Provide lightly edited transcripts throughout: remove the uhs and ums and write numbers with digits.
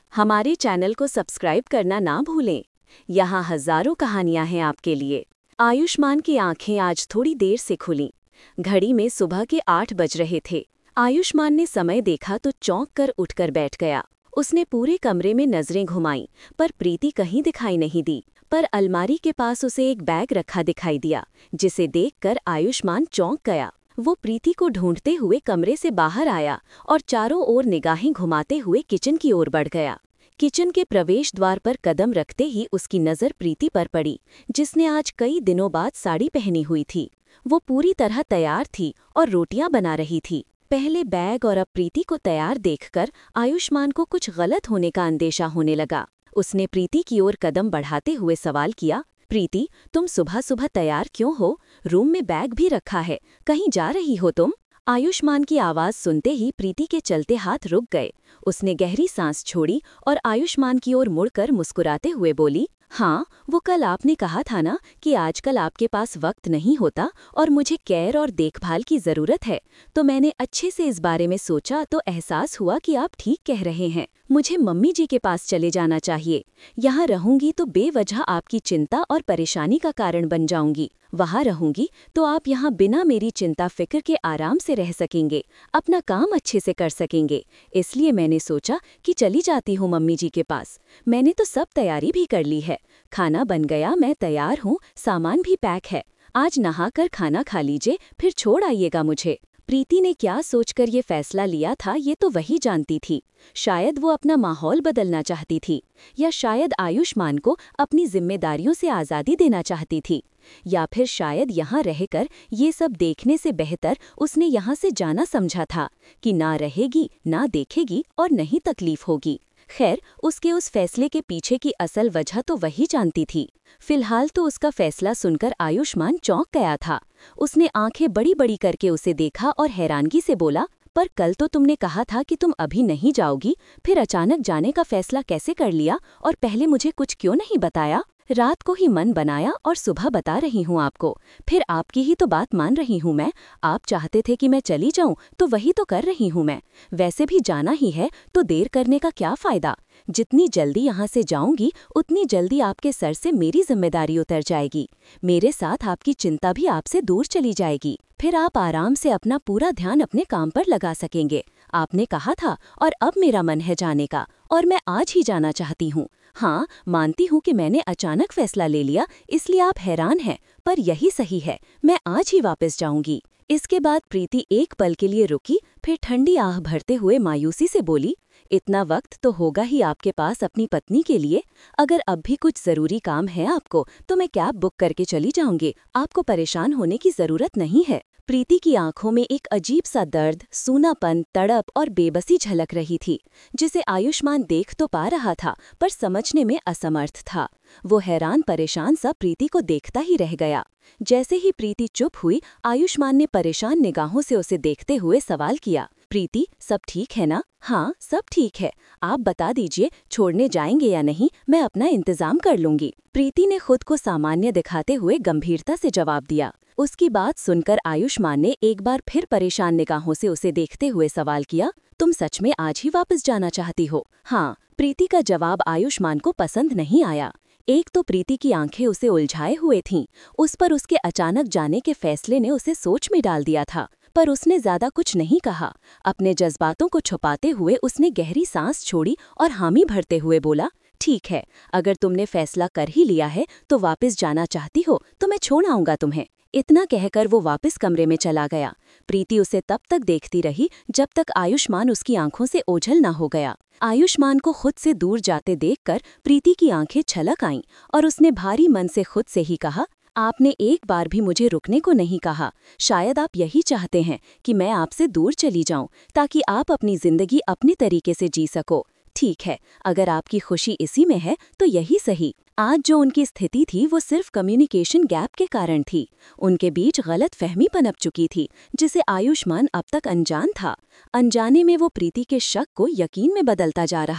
हमारे चैनल को सब्सक्राइब करना ना भूलें। यहाँ हजारों कहानियां हैं आपके लिए। आयुष्मान की आंखें आज थोड़ी देर से खुलीं। घड़ी में सुबह के 8 बज रहे थे। आयुष्मान ने समय देखा तो चौंक कर उठकर बैठ गया। उसने पूरे कमरे में नजरें घुमाईं, पर प्रीति कहीं दिखाई नहीं दी। पर अलमारी के पास उसे एक बैग रखा दिखाई दिया, जिसे देखकर आयुष्मान चौंक गया। वो प्रीति को ढूंढते हुए कमरे से बाहर आया और चारों ओर निगाहें घुमाते हुए किचन की ओर बढ़ गया। किचन के प्रवेश द्वार पर कदम रखते ही उसकी नज़र प्रीति पर पड़ी, जिसने आज कई दिनों बाद साड़ी पहनी हुई थी। वो पूरी तरह तैयार थी और रोटियां बना रही थी। पहले बैग और अब प्रीति को तैयार देखकर आयुष्मान को कुछ गलत होने का अंदेशा होने लगा। उसने प्रीति की ओर कदम बढ़ाते हुए सवाल किया, प्रीति, तुम सुबह सुबह तैयार क्यों हो? रूम में बैग भी रखा है, कहीं जा रही हो तुम? आयुष्मान की आवाज़ सुनते ही प्रीति के चलते हाथ रुक गए। उसने गहरी सांस छोड़ी और आयुष्मान की ओर मुड़कर मुस्कुराते हुए बोली, हाँ, वो कल आपने कहा था ना कि आजकल आपके पास वक्त नहीं होता और मुझे केयर और देखभाल की ज़रूरत है। तो मैंने अच्छे से इस बारे में सोचा तो एहसास हुआ कि आप ठीक कह रहे हैं। मुझे मम्मी जी के पास चले जाना चाहिए। यहाँ रहूंगी तो बेवजह आपकी चिंता और परेशानी का कारण बन जाऊंगी। वहाँ रहूंगी तो आप यहाँ बिना मेरी चिंता फिक्र के आराम से रह सकेंगे, अपना काम अच्छे से कर सकेंगे। इसलिए मैंने सोचा कि चली जाती हूँ मम्मी जी के पास। मैंने तो सब तैयारी भी कर ली है। खाना बन गया, मैं तैयार हूँ, सामान भी पैक है। आज नहाकर खाना खा लीजिए, फिर छोड़ आइएगा मुझे। प्रीति ने क्या सोचकर ये फैसला लिया था, ये तो वही जानती थी। शायद वो अपना माहौल बदलना चाहती थी, या शायद आयुष्मान को अपनी जिम्मेदारियों से आज़ादी देना चाहती थी, या फिर शायद यहाँ रहकर ये सब देखने से बेहतर उसने यहाँ से जाना समझा था कि ना रहेगी, ना देखेगी और नहीं तकलीफ होगी। खैर, उसके उस फैसले के पीछे की असल वजह तो वही जानती थी। फिलहाल तो उसका फैसला सुनकर आयुष्मान चौंक गया था। उसने आंखें बड़ी बड़ी करके उसे देखा और हैरानगी से बोला, पर कल तो तुमने कहा था कि तुम अभी नहीं जाओगी, फिर अचानक जाने का फैसला कैसे कर लिया और पहले मुझे कुछ क्यों नहीं बताया? रात को ही मन बनाया और सुबह बता रही हूँ आपको। फिर आपकी ही तो बात मान रही हूँ मैं। आप चाहते थे कि मैं चली जाऊँ तो वही तो कर रही हूँ मैं। वैसे भी जाना ही है तो देर करने का क्या फ़ायदा? जितनी जल्दी यहाँ से जाऊँगी उतनी जल्दी आपके सर से मेरी जिम्मेदारी उतर जाएगी। मेरे साथ आपकी चिंता भी आपसे दूर चली जाएगी। फिर आप आराम से अपना पूरा ध्यान अपने काम पर लगा सकेंगे। आपने कहा था और अब मेरा मन है जाने का और मैं आज ही जाना चाहती हूँ। हाँ, मानती हूँ कि मैंने अचानक फैसला ले लिया, इसलिए आप हैरान हैं, पर यही सही है। मैं आज ही वापस जाऊंगी। इसके बाद प्रीति एक पल के लिए रुकी, फिर ठंडी आह भरते हुए मायूसी से बोली, इतना वक्त तो होगा ही आपके पास अपनी पत्नी के लिए। अगर अब भी कुछ ज़रूरी काम है आपको तो मैं कैब बुक करके चली जाऊंगी। आपको परेशान होने की ज़रूरत नहीं है। प्रीति की आंखों में एक अजीब सा दर्द, सूनापन, तड़प और बेबसी झलक रही थी, जिसे आयुष्मान देख तो पा रहा था पर समझने में असमर्थ था। वो हैरान परेशान सा प्रीति को देखता ही रह गया। जैसे ही प्रीति चुप हुई, आयुष्मान ने परेशान निगाहों से उसे देखते हुए सवाल किया, प्रीति, सब ठीक है ना? हाँ, सब ठीक है। आप बता दीजिए, छोड़ने जाएंगे या नहीं, मैं अपना इंतजाम कर लूंगी। प्रीति ने खुद को सामान्य दिखाते हुए गंभीरता से जवाब दिया। उसकी बात सुनकर आयुष्मान ने एक बार फिर परेशान निगाहों से उसे देखते हुए सवाल किया, तुम सच में आज ही वापस जाना चाहती हो? हाँ। प्रीति का जवाब आयुष्मान को पसंद नहीं आया। एक तो प्रीति की आंखें उसे उलझाए हुए थीं, उस पर उसके अचानक जाने के फैसले ने उसे सोच में डाल दिया था, पर उसने ज्यादा कुछ नहीं कहा। अपने जज्बातों को छुपाते हुए उसने गहरी सांस छोड़ी और हामी भरते हुए बोला, ठीक है, अगर तुमने फैसला कर ही लिया है तो वापस जाना चाहती हो तो मैं छोड़ आऊंगा तुम्हें। इतना कहकर वो वापस कमरे में चला गया। प्रीति उसे तब तक देखती रही जब तक आयुष्मान उसकी आंखों से ओझल न हो गया। आयुष्मान को खुद से दूर जाते देखकर प्रीति की आंखें छलक आईं और उसने भारी मन से खुद से ही कहा, आपने एक बार भी मुझे रुकने को नहीं कहा। शायद आप यही चाहते हैं कि मैं आपसे दूर चली जाऊं ताकि आप अपनी जिंदगी अपने तरीके से जी सको। ठीक है, अगर आपकी खुशी इसी में है तो यही सही। आज जो उनकी स्थिति थी वो सिर्फ कम्युनिकेशन गैप के कारण थी। उनके बीच गलत फहमी पनप चुकी थी, जिसे आयुष्मान अब तक अनजान था। अनजाने में वो प्रीति के शक को यकीन में बदलता जा रहा था।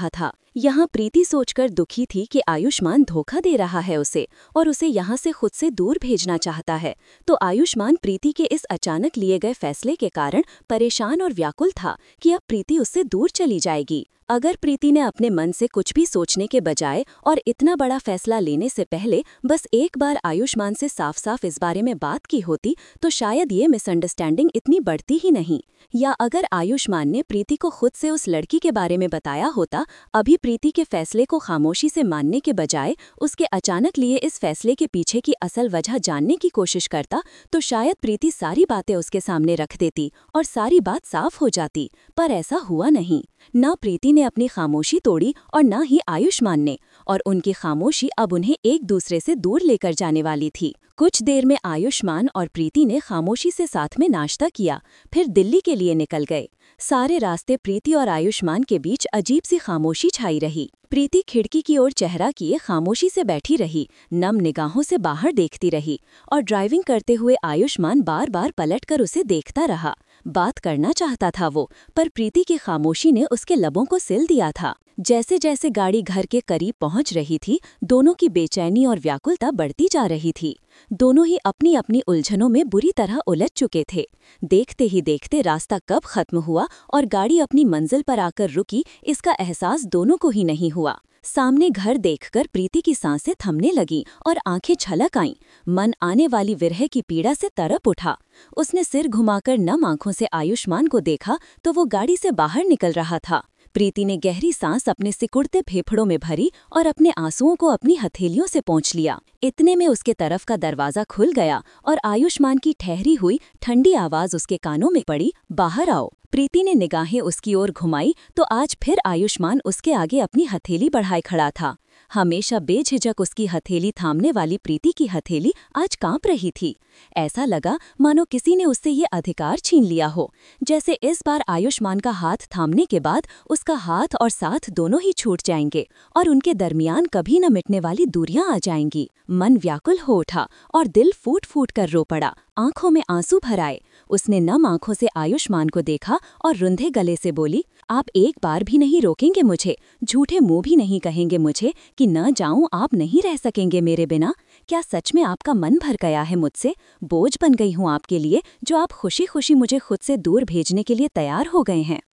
यहाँ प्रीति सोचकर दुखी थी कि आयुष्मान धोखा दे रहा है उसे और उसे यहाँ से खुद से दूर भेजना चाहता है। तो आयुष्मान प्रीति के इस अचानक लिए गए फैसले के कारण परेशान और व्याकुल था कि अब प्रीति उससे दूर चली जाएगी। अगर प्रीति ने अपने मन से कुछ भी सोचने के बजाय और इतना बड़ा फैसला लेने से पहले बस एक बार आयुष्मान से साफ साफ इस बारे में बात की होती तो शायद ये मिसअंडरस्टैंडिंग इतनी बढ़ती ही नहीं। या अगर आयुष्मान ने प्रीति को खुद से उस लड़की के बारे में बताया होता, अभी प्रीति के फैसले को खामोशी से मानने के बजाय उसके अचानक लिए इस फैसले के पीछे की असल वजह जानने की कोशिश करता, तो शायद प्रीति सारी बातें उसके सामने रख देती और सारी बात साफ हो जाती। पर ऐसा हुआ नहीं। न प्रीति ने अपनी खामोशी तोड़ी और न ही आयुष्मान ने, और उनकी खामोशी अब उन्हें एक दूसरे से दूर लेकर जाने वाली थी। कुछ देर में आयुष्मान और प्रीति ने खामोशी से साथ में नाश्ता किया, फिर दिल्ली के लिए निकल गए। सारे रास्ते प्रीति और आयुष्मान के बीच अजीब सी खामोशी छाई रही। प्रीति खिड़की की ओर चेहरा किए खामोशी से बैठी रही, नम निगाहों से बाहर देखती रही, और ड्राइविंग करते हुए आयुष्मान बार बार पलटकर उसे देखता रहा। बात करना चाहता था वो, पर प्रीति की खामोशी ने उसके लबों को सिल दिया था। जैसे जैसे गाड़ी घर के करीब पहुंच रही थी, दोनों की बेचैनी और व्याकुलता बढ़ती जा रही थी। दोनों ही अपनी अपनी उलझनों में बुरी तरह उलझ चुके थे। देखते ही देखते रास्ता कब खत्म हुआ और गाड़ी अपनी मंजिल पर आकर रुकी, इसका एहसास दोनों को ही नहीं हुआ। सामने घर देखकर प्रीति की सांसें थमने लगी और आंखें छलक आईं। मन आने वाली विरह की पीड़ा से तड़प उठा। उसने सिर घुमाकर नम आंखों से आयुष्मान को देखा तो वो गाड़ी से बाहर निकल रहा था। प्रीति ने गहरी सांस अपने सिकुड़ते फेफड़ों में भरी और अपने आंसुओं को अपनी हथेलियों से पोंछ लिया। इतने में उसके तरफ का दरवाजा खुल गया और आयुष्मान की ठहरी हुई ठंडी आवाज उसके कानों में पड़ी, बाहर आओ। प्रीति ने निगाहें उसकी ओर घुमाई तो आज फिर आयुष्मान उसके आगे अपनी हथेली बढ़ाए खड़ा था। हमेशा बेझिझक उसकी हथेली थामने वाली प्रीति की हथेली आज कांप रही थी। ऐसा लगा मानो किसी ने उससे ये अधिकार छीन लिया हो। जैसे इस बार आयुष्मान का हाथ थामने के बाद उसका हाथ और साथ दोनों ही छूट जाएंगे और उनके दरमियान कभी न मिटने वाली दूरियां आ जाएंगी। मन व्याकुल हो उठा और दिल फूट फूट कर रो पड़ा। आंखों में आंसू भर आए। उसने नम आंखों से आयुष्मान को देखा और रुंधे गले से बोली, आप एक बार भी नहीं रोकेंगे मुझे, झूठे मुंह भी नहीं कहेंगे मुझे कि न जाऊं, आप नहीं रह सकेंगे मेरे बिना। क्या सच में आपका मन भर गया है मुझसे? बोझ बन गई हूं आपके लिए, जो आप खुशी खुशी मुझे खुद से दूर भेजने के लिए तैयार हो गए हैं।